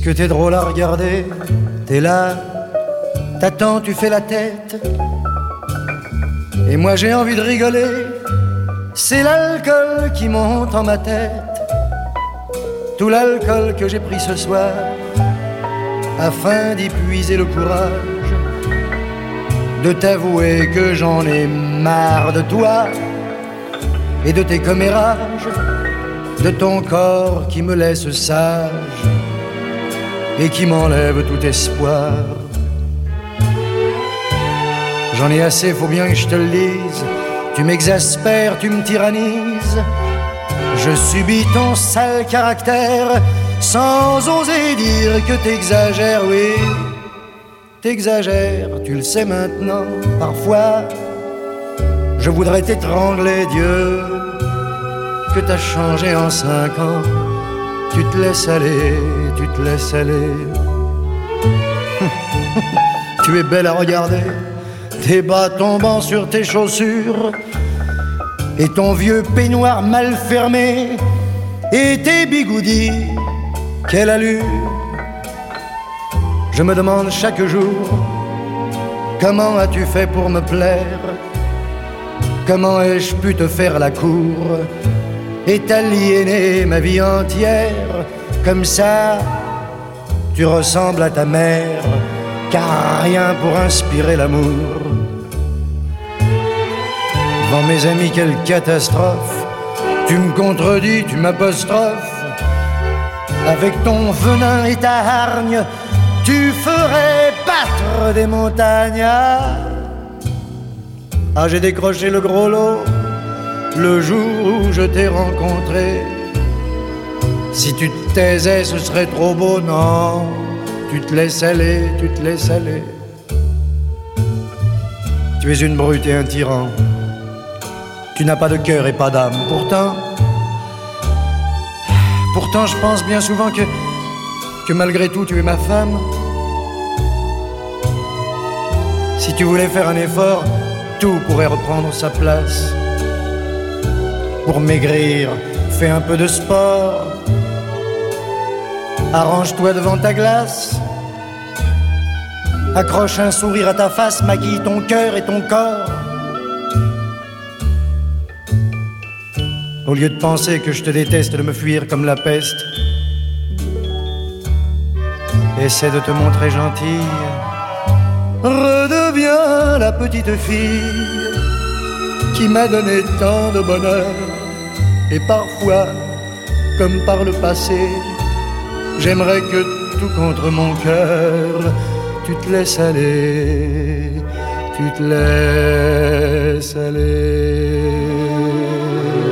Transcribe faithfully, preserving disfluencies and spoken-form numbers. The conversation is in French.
Puisque t'es drôle à regarder, t'es là, t'attends, tu fais la tête. Et moi j'ai envie de rigoler, c'est l'alcool qui monte en ma tête. Tout l'alcool que j'ai pris ce soir, afin d'y puiser le courage de t'avouer que j'en ai marre de toi et de tes commérages, de ton corps qui me laisse sage et qui m'enlève tout espoir. J'en ai assez, faut bien que je te le dise. Tu m'exaspères, tu me tyrannises. Je subis ton sale caractère sans oser dire que t'exagères, oui. T'exagères, tu le sais maintenant. Parfois, je voudrais t'étrangler, Dieu, que t'as changé en cinq ans. Tu te laisses aller, tu te laisses aller. Tu es belle à regarder, tes bas tombant sur tes chaussures, et ton vieux peignoir mal fermé, et tes bigoudis, quelle allure. Je me demande chaque jour, comment as-tu fait pour me plaire? Comment ai-je pu te faire la cour et t'aliéner ma vie entière? Comme ça, tu ressembles à ta mère, car rien pour inspirer l'amour. Devant mes amis, quelle catastrophe. Tu me contredis, tu m'apostrophes. Avec ton venin et ta hargne, tu ferais battre des montagnes. Ah, j'ai décroché le gros lot le jour où je t'ai rencontré. Si tu te taisais, ce serait trop beau, non. Tu te laisses aller, tu te laisses aller. Tu es une brute et un tyran. Tu n'as pas de cœur et pas d'âme. Pourtant, pourtant je pense bien souvent que, que malgré tout tu es ma femme. Si tu voulais faire un effort, tout pourrait reprendre sa place. Pour maigrir, fais un peu de sport. Arrange-toi devant ta glace. Accroche un sourire à ta face, maquille ton cœur et ton corps. Au lieu de penser que je te déteste, de me fuir comme la peste, essaie de te montrer gentille. Redeviens la petite fille qui m'a donné tant de bonheur. Et parfois, comme par le passé, j'aimerais que tout contre mon cœur, tu te laisses aller, tu te laisses aller.